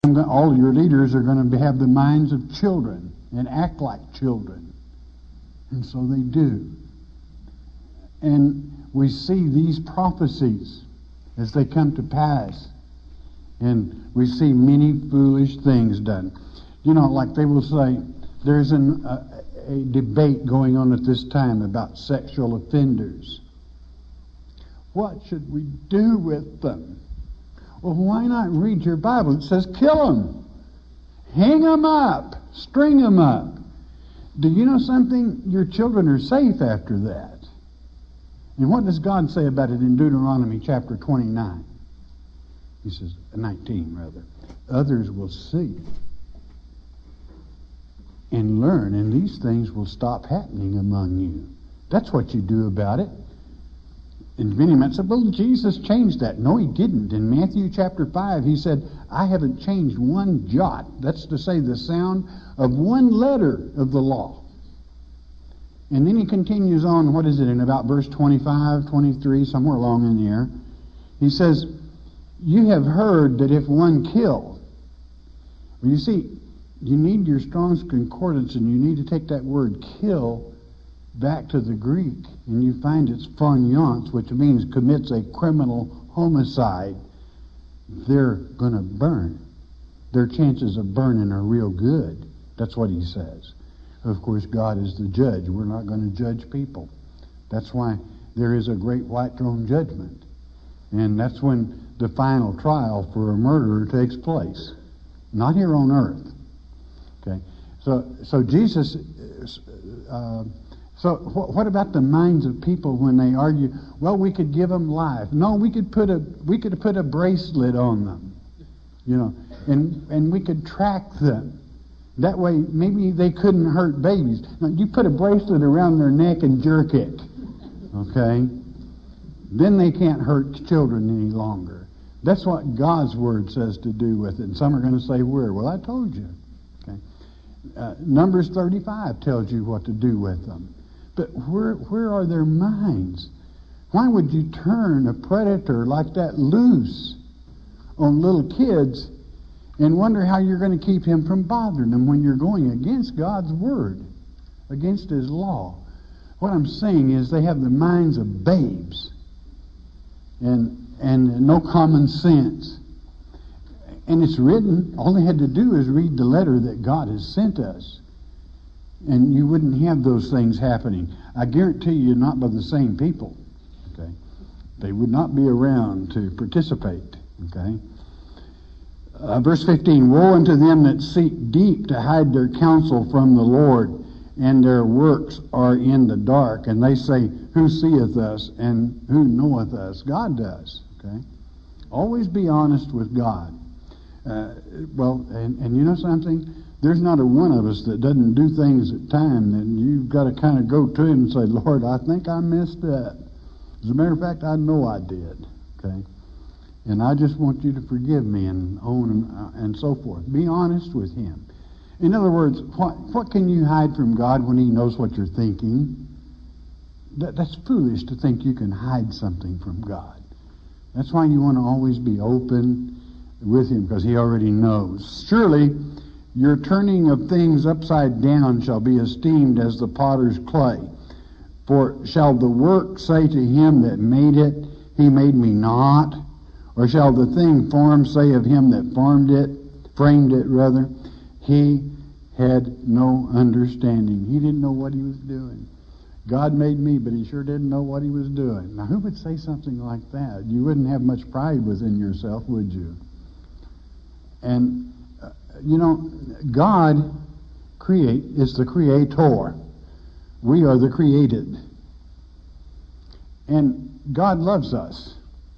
All your leaders are going to have the minds of children and act like children. And so they do. And we see these prophecies as they come to pass. And we see many foolish things done. You know, like they will say, there's a debate going on at this time about sexual offenders. What should we do with them? Well, why not read your Bible? It says kill them. Hang them up. String them up. Do you know something? Your children are safe after that. And what does God say about it in Deuteronomy chapter 29? He says, 19 rather. Others will see and learn, and these things will stop happening among you. That's what you do about it. And many men said, well, Jesus changed that. No, he didn't. In Matthew chapter 5, he said, I haven't changed one jot. That's to say the sound of one letter of the law. And then he continues on, what is it, in about verse 25, 23, somewhere along in there. He says, you have heard that if one killed. Well, you see, you need your Strong's Concordance, and you need to take that word kill back to the Greek, and you find it's phonions, which means commits a criminal homicide. They're going to burn. Their chances of burning are real good. That's what he says. Of course, God is the judge. We're not going to judge people. That's why there is a great white throne judgment. And that's when the final trial for a murderer takes place. Not here on earth. Okay? So Jesus... So what about the minds of people when they argue, well, we could give them life. No, we could put a bracelet on them, you know, and we could track them. That way, maybe they couldn't hurt babies. Now, you put a bracelet around their neck and jerk it, okay? Then they can't hurt children any longer. That's what God's Word says to do with it. And some are going to say, where? Well, I told you. Okay? Numbers 35 tells you what to do with them. But where are their minds? Why would you turn a predator like that loose on little kids and wonder how you're going to keep him from bothering them when you're going against God's Word, against His law? What I'm saying is they have the minds of babes and no common sense. And it's written, all they had to do is read the letter that God has sent us. And you wouldn't have those things happening. I guarantee you, not by the same people. Okay, they would not be around to participate. Okay, verse 15: woe unto them that seek deep to hide their counsel from the Lord, and their works are in the dark. And they say, who seeth us, and who knoweth us? God does. Okay, always be honest with God. And you know something? There's not a one of us that doesn't do things at time, and you've got to kind of go to Him and say, Lord, I think I messed up. As a matter of fact, I know I did. Okay? And I just want you to forgive me and own and so forth. Be honest with Him. In other words, what can you hide from God when He knows what you're thinking? That's foolish to think you can hide something from God. That's why you want to always be open with Him, because He already knows. Surely your turning of things upside down shall be esteemed as the potter's clay. For shall the work say to him that made it, He made me not? Or shall the thing formed say of him that framed it rather, He had no understanding. He didn't know what He was doing. God made me, but He sure didn't know what He was doing. Now, who would say something like that? You wouldn't have much pride within yourself, would you? And you know, God is the creator. We are the created. And God loves us.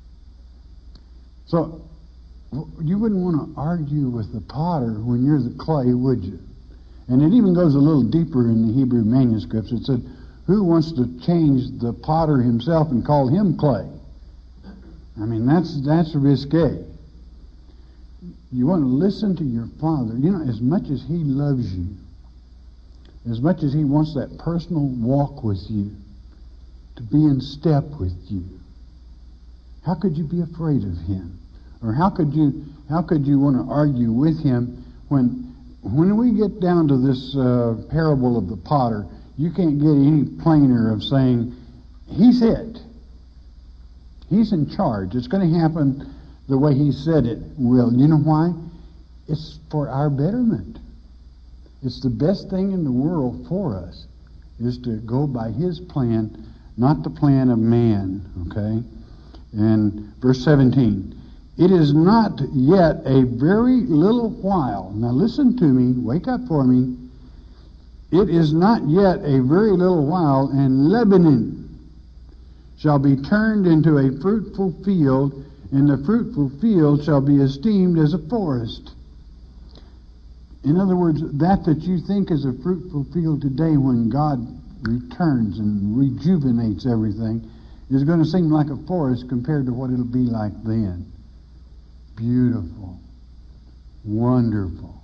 So you wouldn't want to argue with the potter when you're the clay, would you? And it even goes a little deeper in the Hebrew manuscripts. It said, who wants to change the potter himself and call him clay? I mean, that's risque. You want to listen to your Father. You know, as much as He loves you, as much as He wants that personal walk with you, to be in step with you, how could you be afraid of Him? Or how could you want to argue with him when we get down to this parable of the potter, you can't get any plainer of saying, he's it. He's in charge. It's going to happen the way he said it will. You know why? It's for our betterment. It's the best thing in the world for us, is to go by his plan, not the plan of man. Okay? And verse 17. It is not yet a very little while. Now listen to me. Wake up for me. It is not yet a very little while, and Lebanon shall be turned into a fruitful field, and the fruitful field shall be esteemed as a forest. In other words, that you think is a fruitful field today, when God returns and rejuvenates everything, is going to seem like a forest compared to what it'll be like then. Beautiful, wonderful,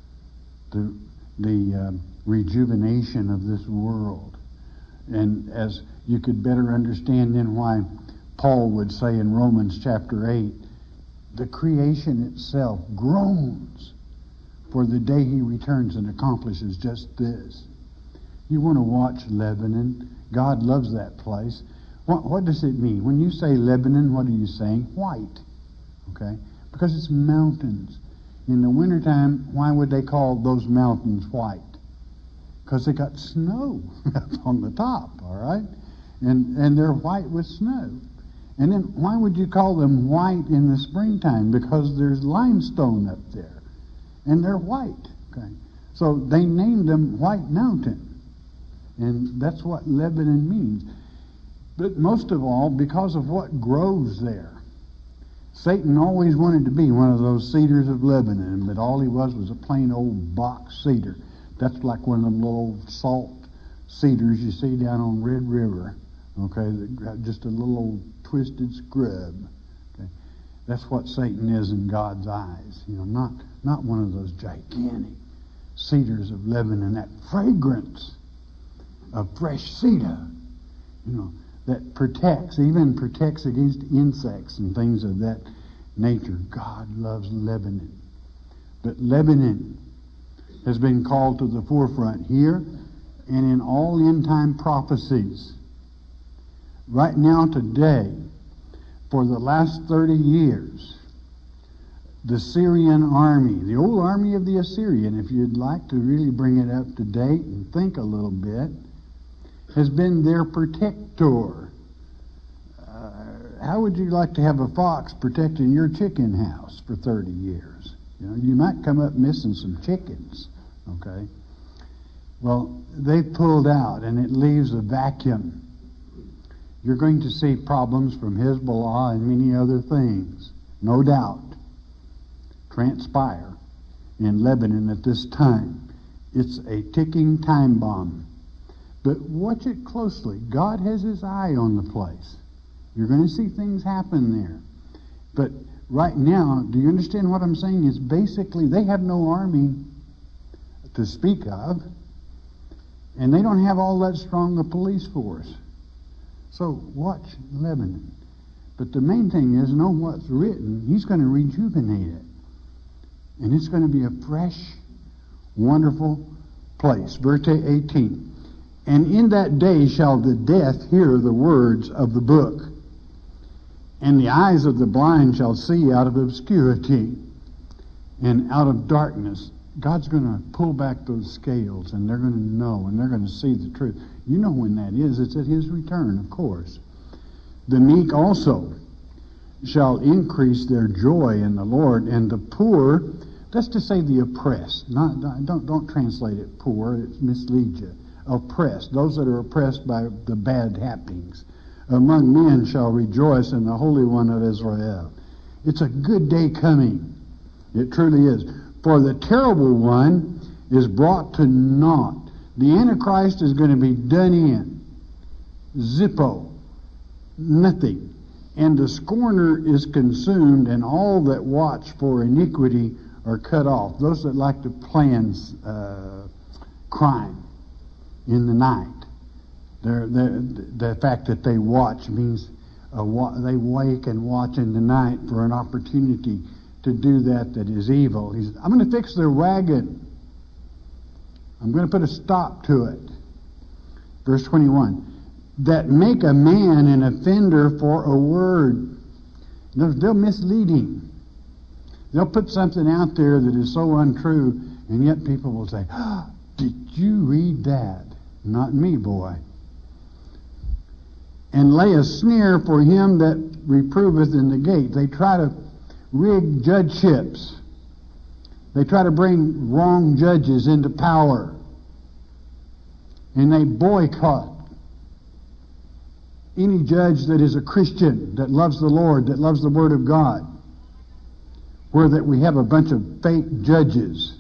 the rejuvenation of this world. And as you could better understand then why Paul would say in Romans chapter 8, the creation itself groans for the day he returns and accomplishes just this. You want to watch Lebanon. God loves that place. What does it mean? When you say Lebanon, what are you saying? White. Okay? Because it's mountains. In the wintertime, why would they call those mountains white? Because they got snow up on the top, all right? And they're white with snow. And then why would you call them white in the springtime? Because there's limestone up there. And they're white. Okay? So they named them White Mountain. And that's what Lebanon means. But most of all, because of what grows there. Satan always wanted to be one of those cedars of Lebanon, but all he was a plain old box cedar. That's like one of them little salt cedars you see down on Red River. Okay, just a little old twisted scrub. Okay, that's what Satan is in God's eyes. You know, not one of those gigantic cedars of Lebanon. That fragrance of fresh cedar, you know, that protects against insects and things of that nature. God loves Lebanon. But Lebanon has been called to the forefront here and in all end-time prophecies. Right now, today, for the last 30 years, the Syrian army, the old army of the Assyrian, if you'd like to really bring it up to date and think a little bit, has been their protector. How would you like to have a fox protecting your chicken house for 30 years? You know, you might come up missing some chickens, okay? Well, they pulled out, and it leaves a vacuum. You're going to see problems from Hezbollah and many other things, no doubt, transpire in Lebanon at this time. It's a ticking time bomb. But watch it closely. God has his eye on the place. You're going to see things happen there. But right now, do you understand what I'm saying? It's basically they have no army to speak of, and they don't have all that strong a police force. So watch Lebanon. But the main thing is, know what's written. He's going to rejuvenate it. And it's going to be a fresh, wonderful place. Verse 18. And in that day shall the deaf hear the words of the book, and the eyes of the blind shall see out of obscurity and out of darkness. God's going to pull back those scales, and they're going to know, and they're going to see the truth. You know when that is. It's at his return, of course. The meek also shall increase their joy in the Lord, and the poor, that's to say the oppressed. Don't translate it poor, it misleads you. Oppressed, those that are oppressed by the bad happenings. Among men shall rejoice in the Holy One of Israel. It's a good day coming. It truly is. For the terrible one is brought to naught. The Antichrist is going to be done in. Zippo. Nothing. And the scorner is consumed, and all that watch for iniquity are cut off. Those that like to plan crime in the night. The fact that they watch means they wake and watch in the night for an opportunity to do that is evil. He says, I'm going to fix their wagon. I'm going to put a stop to it. Verse 21, that make a man an offender for a word. They'll mislead him. They'll put something out there that is so untrue, and yet people will say, did you read that? Not me, boy. And lay a snare for him that reproveth in the gate. They try to rig judgeships. They try to bring wrong judges into power. And they boycott any judge that is a Christian, that loves the Lord, that loves the Word of God. Where that we have a bunch of fake judges.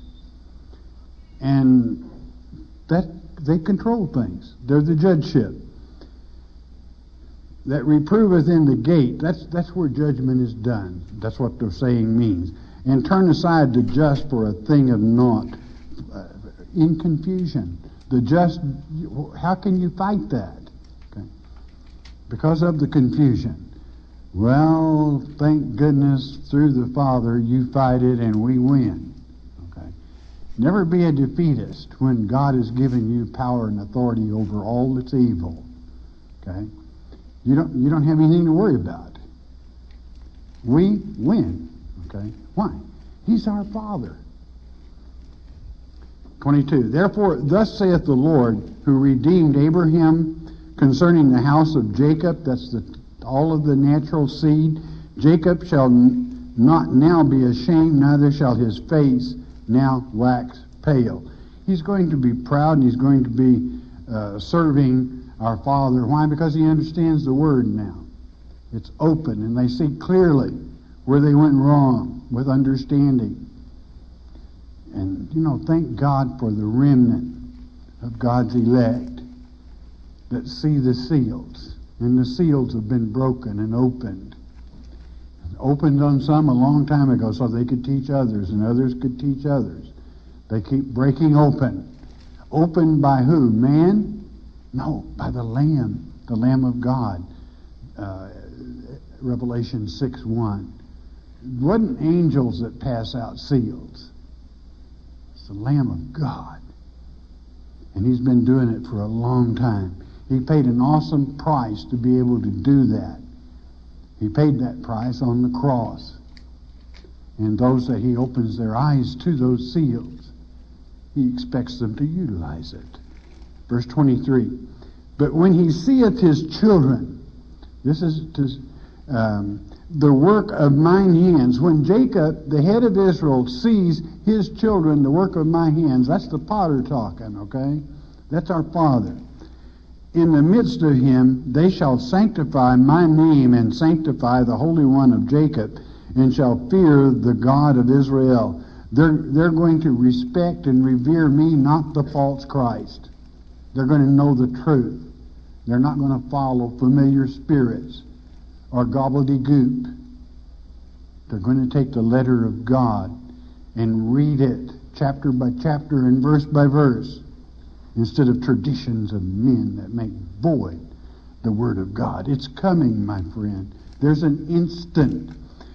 And that they control things. They're the judgeship. That reproveth in the gate. That's where judgment is done. That's what the saying means. And turn aside the just for a thing of naught. In confusion. The just, how can you fight that? Okay. Because of the confusion. Well, thank goodness through the Father you fight it and we win. Okay. Never be a defeatist when God has given you power and authority over all that's evil. Okay. You don't have anything to worry about. We win. Okay. Why? He's our Father. 22. Therefore, thus saith the Lord, who redeemed Abraham concerning the house of Jacob. That's all of the natural seed. Jacob shall not now be ashamed, neither shall his face now wax pale. He's going to be proud, and he's going to be serving our Father. Why? Because he understands the Word now. It's open, and they see clearly where they went wrong with understanding. And, thank God for the remnant of God's elect that see the seals. And the seals have been broken and opened. Opened on some a long time ago so they could teach others, and others could teach others. They keep breaking open. Opened by who? Man? No, by the Lamb of God. Revelation 6:1. It wasn't angels that pass out seals. It's the Lamb of God. And he's been doing it for a long time. He paid an awesome price to be able to do that. He paid that price on the cross. And those that he opens their eyes to those seals, he expects them to utilize it. Verse 23. But when he seeth his children, this is the work of mine hands. When Jacob, the head of Israel, sees his children, the work of my hands, that's the potter talking, okay? That's our Father. In the midst of him, they shall sanctify my name and sanctify the Holy One of Jacob, and shall fear the God of Israel. They're going to respect and revere me, not the false Christ. They're going to know the truth. They're not going to follow familiar spirits or gobbledygook. They're going to take the letter of God and read it chapter by chapter and verse by verse, instead of traditions of men that make void the Word of God. It's coming, my friend. There's an instant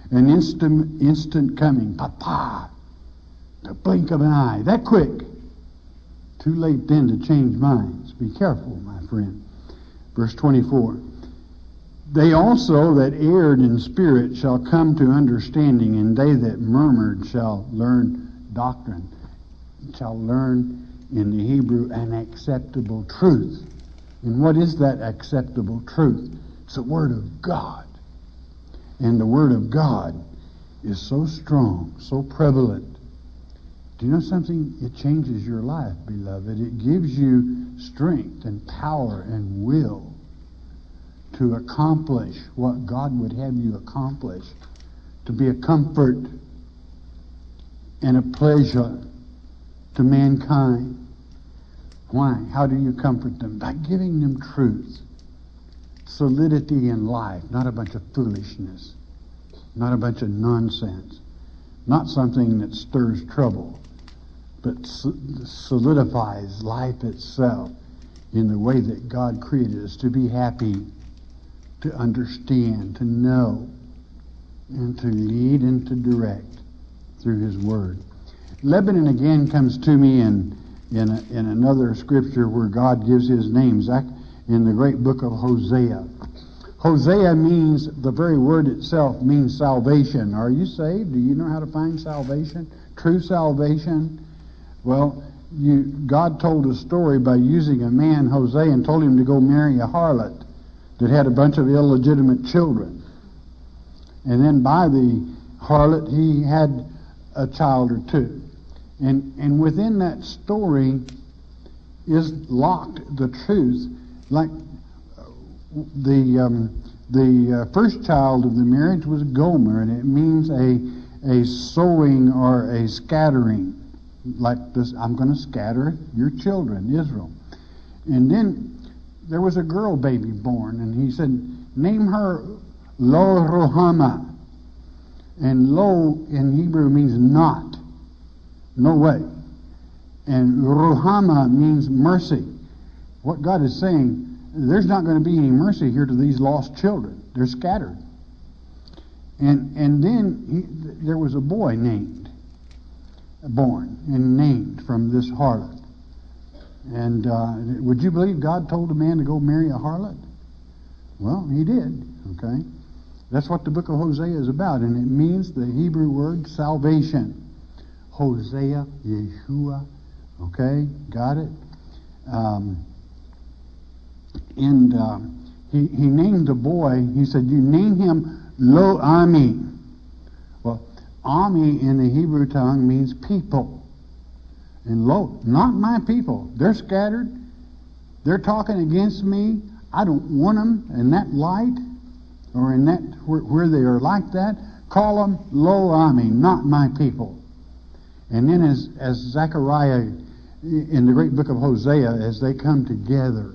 coming. Papa, the blink of an eye, that quick. Too late then to change minds. Be careful, my friend. Verse 24. They also that erred in spirit shall come to understanding, and they that murmured shall learn doctrine. Shall learn in the Hebrew an acceptable truth. And what is that acceptable truth? It's the Word of God. And the Word of God is so strong, so prevalent. Do you know something? It changes your life, beloved. It gives you strength and power and will to accomplish what God would have you accomplish. To be a comfort and a pleasure to mankind. Why? How do you comfort them? By giving them truth. Solidity in life, not a bunch of foolishness. Not a bunch of nonsense. Not something that stirs trouble, but solidifies life itself in the way that God created us to be happy, to understand, to know, and to lead and to direct through His Word. Lebanon again comes to me in another scripture where God gives His names, in the great book of Hosea. Hosea means, the very word itself means salvation. Are you saved? Do you know how to find salvation? True salvation? Well, God told a story by using a man, Hosea, and told him to go marry a harlot that had a bunch of illegitimate children. And then by the harlot, he had a child or two. And within that story is locked the truth. Like the first child of the marriage was Gomer, and it means a sowing or a scattering. Like this, I'm going to scatter your children, Israel. And then there was a girl baby born, and he said, name her Lo Ruhamah. And Lo in Hebrew means not, no way. And Ruhamah means mercy. What God is saying, there's not going to be any mercy here to these lost children. They're scattered. And then there was a boy born and named from this harlot. And would you believe God told a man to go marry a harlot? Well, he did. Okay, that's what the book of Hosea is about, and it means the Hebrew word salvation. Hosea, Yeshua. Okay, got it. He named the boy. He said, "You name him Lo Ami." Well, Ami in the Hebrew tongue means people. And Lo, not my people. They're scattered. They're talking against me. I don't want them in that light or in that where they are like that. Call them Lo Ami, not my people. And then as Zechariah in the great book of Hosea, as they come together,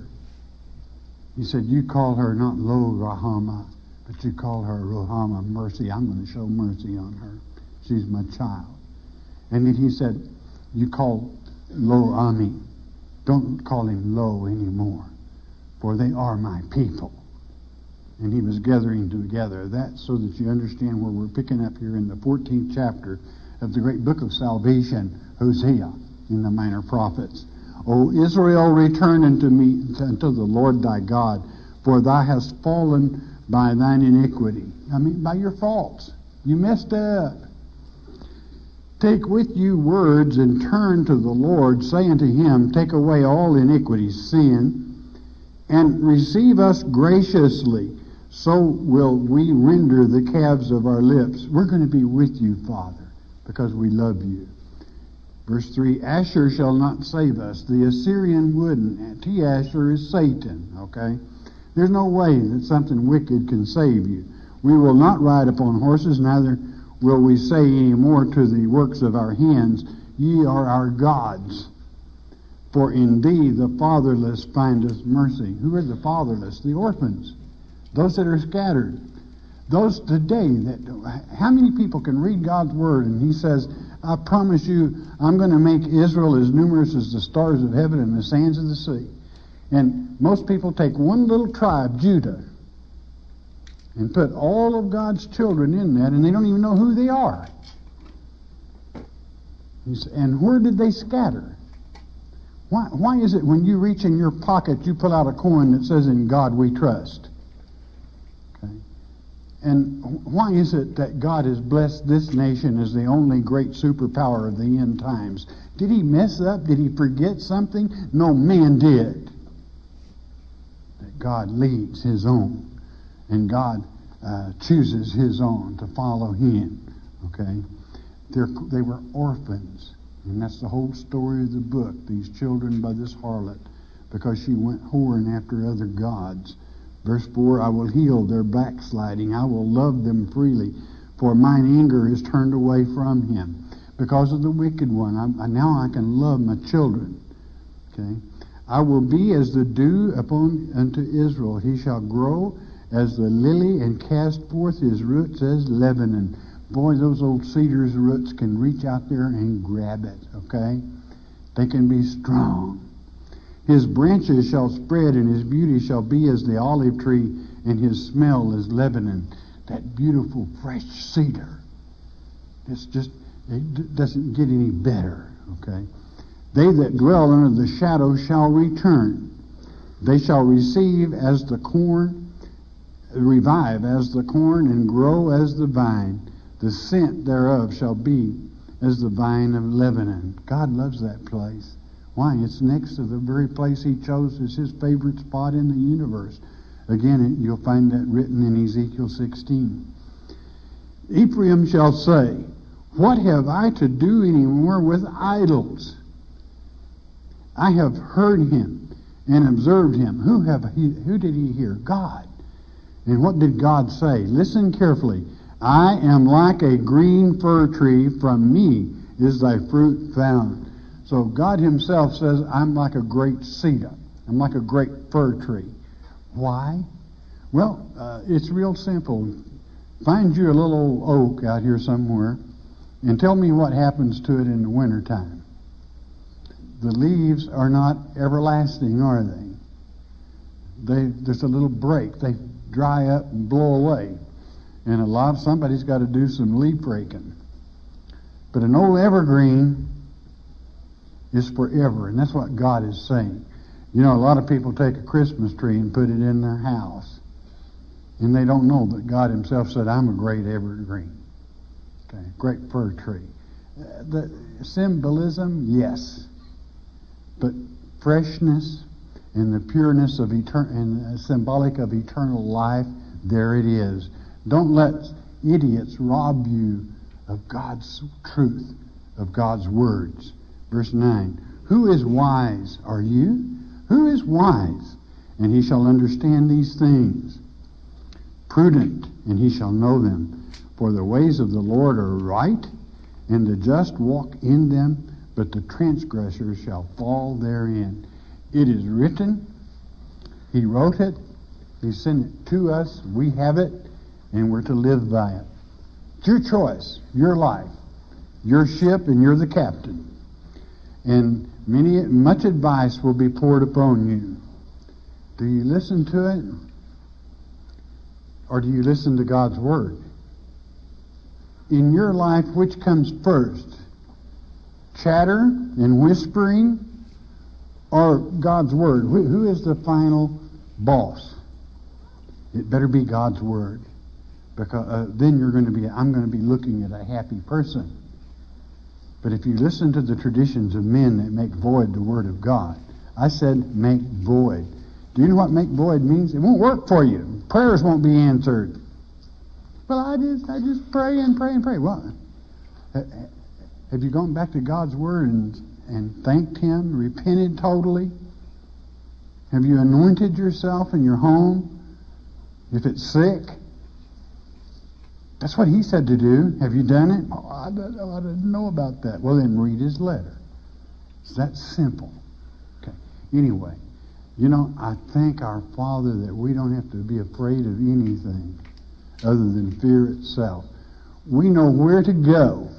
he said, you call her not Lo Rahama, but you call her Ruhamah, mercy. I'm going to show mercy on her. She's my child. And then he said, you call Lo Ami. Don't call him Lo anymore, for they are my people. And he was gathering together that so that you understand where we're picking up here in the 14th chapter of the great book of salvation, Hosea, in the Minor Prophets. O Israel, return unto me, unto the Lord thy God, for thou hast fallen by thine iniquity. I mean, by your faults. You messed up. Take with you words and turn to the Lord, say unto him, take away all iniquity, sin, and receive us graciously, so will we render the calves of our lips. We're going to be with you, Father, because we love you. Verse 3, Asher shall not save us. The Assyrian wouldn't. T-Asher is Satan, okay? There's no way that something wicked can save you. We will not ride upon horses, neither will we say any more to the works of our hands, ye are our gods. For in thee the fatherless findeth mercy. Who are the fatherless? The orphans. Those that are scattered. Those today that, how many people can read God's Word and He says, I promise you, I'm going to make Israel as numerous as the stars of heaven and the sands of the sea. And most people take one little tribe, Judah, and put all of God's children in that, and they don't even know who they are. And where did they scatter? Why is it when you reach in your pocket, you pull out a coin that says, in God we trust? Okay. And why is it that God has blessed this nation as the only great superpower of the end times? Did He mess up? Did He forget something? No, man did. That God leads His own. And God chooses His own to follow Him. Okay? They were orphans. And that's the whole story of the book. These children by this harlot. Because she went whoring after other gods. Verse 4, I will heal their backsliding. I will love them freely. For mine anger is turned away from him. Because of the wicked one. Now I can love my children. Okay? I will be as the dew unto Israel. He shall grow as the lily and cast forth his roots as Lebanon. Boy, those old cedar's roots can reach out there and grab it, okay? They can be strong. His branches shall spread, and his beauty shall be as the olive tree, and his smell is Lebanon, that beautiful fresh cedar. It doesn't get any better, okay? They that dwell under the shadow shall return. They shall revive as the corn, and grow as the vine. The scent thereof shall be as the vine of Lebanon. God loves that place. Why? It's next to the very place he chose as his favorite spot in the universe. Again, you'll find that written in Ezekiel 16. Ephraim shall say, what have I to do any more with idols? I have heard him and observed him. Who did he hear? God. And what did God say? Listen carefully. I am like a green fir tree. From me is thy fruit found. So God himself says, I'm like a great cedar. I'm like a great fir tree. Why? Well, it's real simple. Find you a little oak out here somewhere and tell me what happens to it in the wintertime. The leaves are not everlasting, are they? There's a little break. They dry up and blow away. And somebody's got to do some leaf raking. But an old evergreen is forever, and that's what God is saying. You know, a lot of people take a Christmas tree and put it in their house, and they don't know that God himself said, I'm a great evergreen. Okay, great fir tree. The symbolism, yes. But freshness and the pureness of and symbolic of eternal life, there it is. Don't let idiots rob you of God's truth, of God's words. Verse 9, who is wise? Are you? Who is wise? And he shall understand these things. Prudent, and he shall know them. For the ways of the Lord are right, and the just walk in them, but the transgressors shall fall therein. It is written, he wrote it, he sent it to us, we have it, and we're to live by it. It's your choice, your life, your ship, and you're the captain. And much advice will be poured upon you. Do you listen to it? Or do you listen to God's Word? In your life, which comes first? Chatter and whispering, or God's Word? Who is the final boss? It better be God's Word, because then I'm going to be looking at a happy person. But if you listen to the traditions of men that make void the Word of God, I said make void. Do you know what make void means? It won't work for you. Prayers won't be answered. Well, I just pray and pray and pray. Well, have you gone back to God's Word and thanked him, repented totally? Have you anointed yourself in your home? If it's sick, that's what he said to do. Have you done it? Oh, I didn't know about that. Well, then read his letter. It's that simple. Okay. Anyway, I thank our Father that we don't have to be afraid of anything other than fear itself. We know where to go.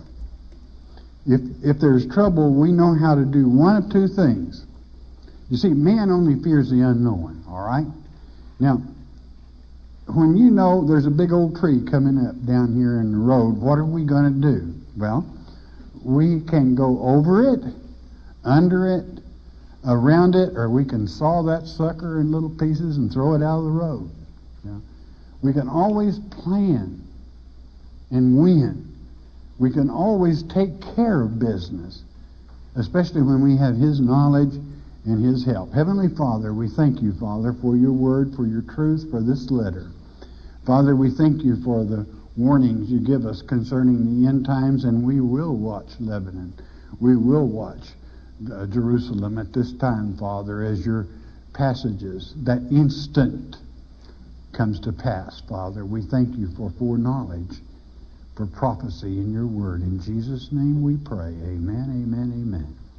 If there's trouble, we know how to do one of two things. You see, man only fears the unknown, all right? Now, when you know there's a big old tree coming up down here in the road, what are we going to do? Well, we can go over it, under it, around it, or we can saw that sucker in little pieces and throw it out of the road. We can always plan and win. We can always take care of business, especially when we have his knowledge and his help. Heavenly Father, we thank you, Father, for your word, for your truth, for this letter. Father, we thank you for the warnings you give us concerning the end times, and we will watch Lebanon. We will watch Jerusalem at this time, Father, as your passages, that instant comes to pass, Father. We thank you for foreknowledge, for prophecy in your word. In Jesus' name we pray. Amen, amen, amen.